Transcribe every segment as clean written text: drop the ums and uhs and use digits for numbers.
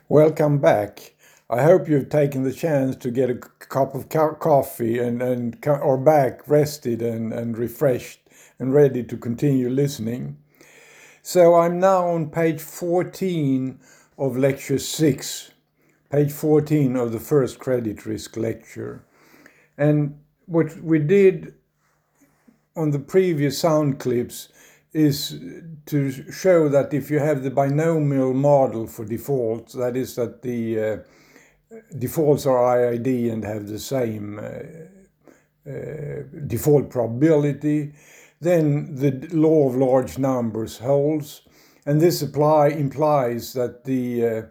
Welcome back. I hope you've taken the chance to get a cup of coffee and are back rested and refreshed and ready to continue listening. So I'm now on page 14 of lecture 6, page 14 of the first credit risk lecture. And what we did on the previous sound clips is to show that if you have the binomial model for defaults, that is that the defaults are IID and have the same default probability, then the law of large numbers holds, and this implies that the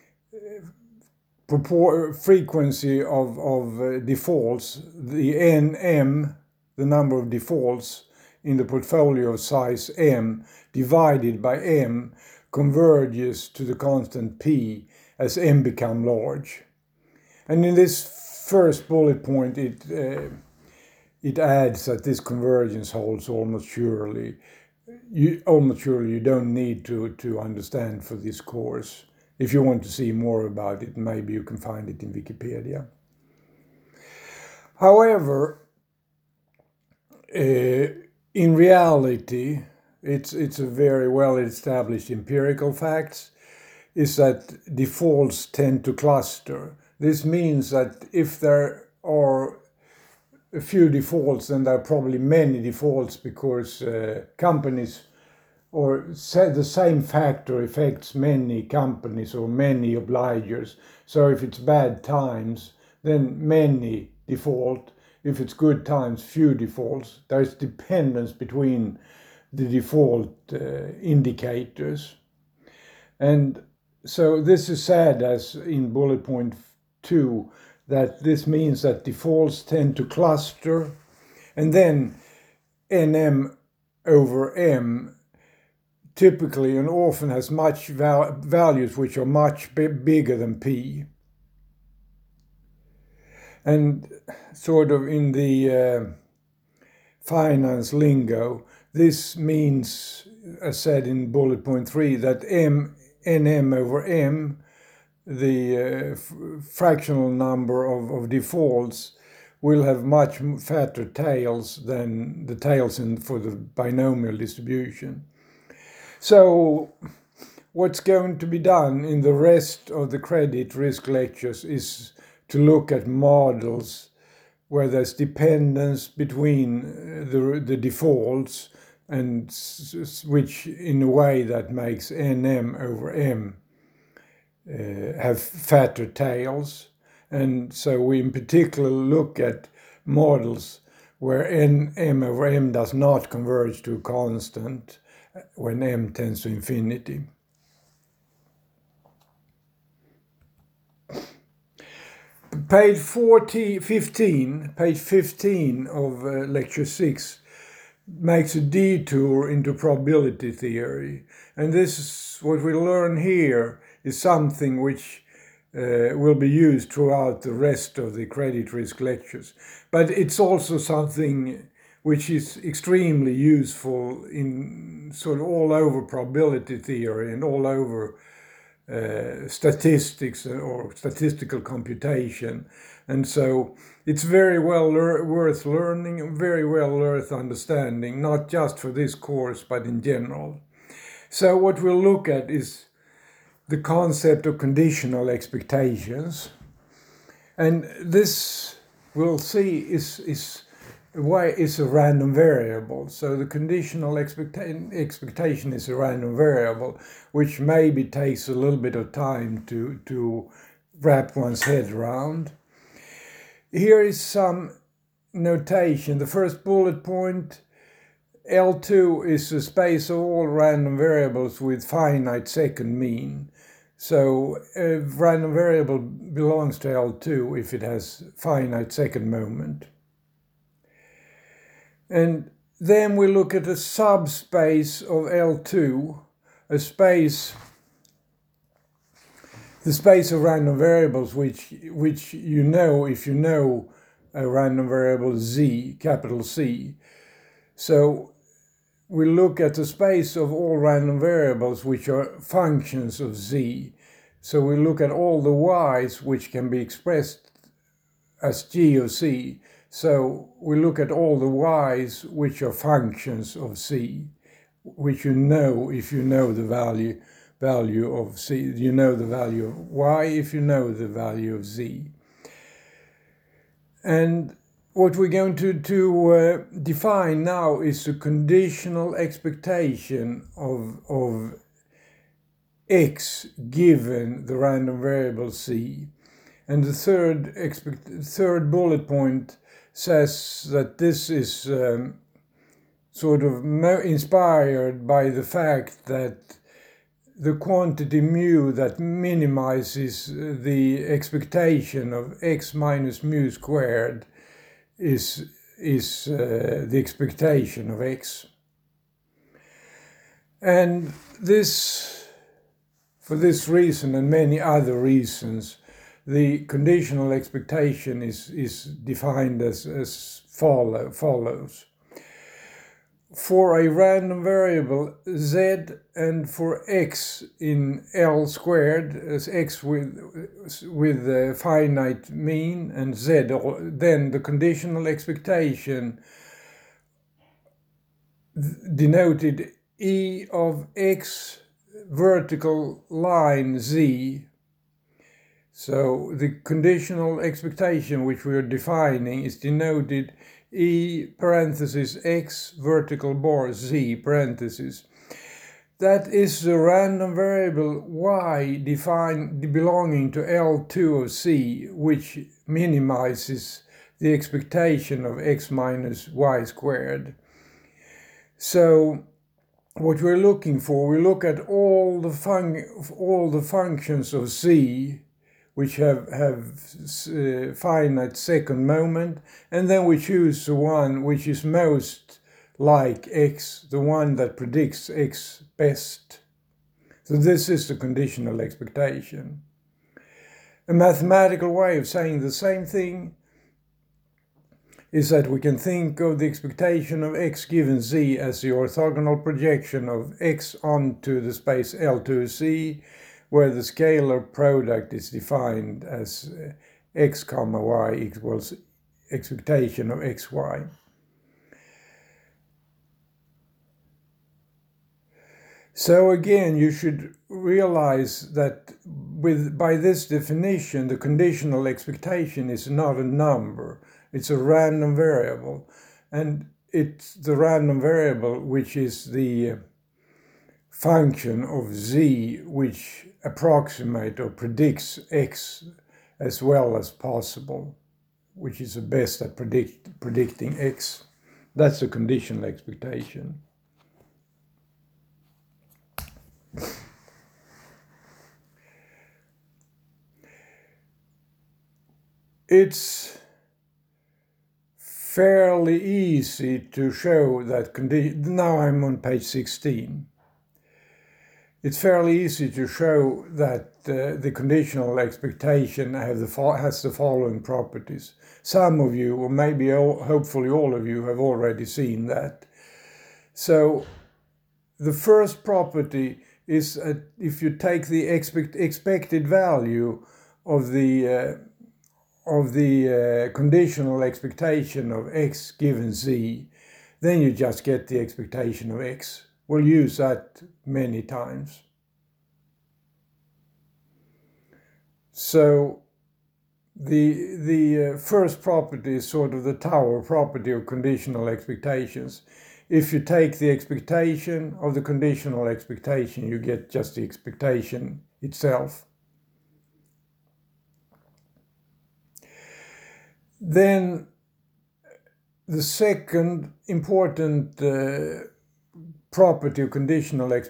frequency of defaults, the NM, the number of defaults in the portfolio of size M divided by M, converges to the constant P as M become large. And in this first bullet point, it adds that this convergence holds almost surely. You don't need to understand for this course. If you want to see more about it, maybe you can find it in Wikipedia. However, in reality, it's a very well established empirical fact, is that defaults tend to cluster. This means that if there are a few defaults, then there are probably many defaults because companies or the same factor affects many companies or many obligers. So if it's bad times, then many default. If it's good times, few defaults. There's dependence between the default indicators. And so this is said as in bullet point 2, that this means that defaults tend to cluster, and then NM over M typically and often has much values which are much bigger than P. And sort of in the finance lingo, this means, as said in bullet point 3, that NM over M, the fractional number of defaults, will have much fatter tails than the tails for the binomial distribution. So what's going to be done in the rest of the credit risk lectures is to look at models where there's dependence between the defaults, and which in a way that makes NM over M have fatter tails. And so we in particular look at models where NM over M does not converge to a constant when M tends to infinity. Page 15 of lecture 6 makes a detour into probability theory. And this is what we learn here is something which will be used throughout the rest of the credit risk lectures. But it's also something which is extremely useful in sort of all over probability theory and all over statistics or statistical computation. And so it's very well worth learning, very well worth understanding, not just for this course, but in general. So what we'll look at is the concept of conditional expectations. And this, we'll see, is a random variable. So the conditional expectation is a random variable, which maybe takes a little bit of time to wrap one's head around. Here is some notation. The first bullet point, L2 is a space of all random variables with finite second mean. So a random variable belongs to L2 if it has finite second moment. And then we look at a subspace of L2, the space of random variables which you know if you know a random variable Z, capital C. So we look at the space of all random variables which are functions of Z. So we look at all the y's which can be expressed as g of c. So we look at all the y's which are functions of c, which you know if you know the value of c. You know the value of y if you know the value of z. And what we're going to define now is the conditional expectation of x given the random variable c. And the third bullet point says that this is sort of inspired by the fact that the quantity mu that minimizes the expectation of x minus mu squared is the expectation of x. And this, for this reason and many other reasons, the conditional expectation is defined as follows. For a random variable z and for x in L squared, as x with a finite mean and z, then the conditional expectation denoted e of x vertical line z. So the conditional expectation which we are defining is denoted e parenthesis x vertical bar z parenthesis. That is the random variable y defined belonging to L2 of c, which minimizes the expectation of x minus y squared. So what we're looking for, we look at all the functions of c which have finite second moment, and then we choose the one which is most like x, the one that predicts x best. So this is the conditional expectation. A mathematical way of saying the same thing is that we can think of the expectation of x given z as the orthogonal projection of x onto the space L2C, where the scalar product is defined as x comma y equals expectation of xy. So again, you should realize that by this definition, the conditional expectation is not a number, it's a random variable. And it's the random variable which is the function of z which approximates or predicts x as well as possible, which is the best at predicting x. That's the conditional expectation. It's fairly easy to show that now I'm on page 16. It's fairly easy to show that the conditional expectation has the following properties. Some of you, or maybe hopefully all of you, have already seen that. So the first property is that if you take the expected value of the conditional expectation of x given z, then you just get the expectation of x. We'll use that many times. So the first property is sort of the tower property of conditional expectations. If you take the expectation of the conditional expectation, you get just the expectation itself. Then the second important property of conditional expectation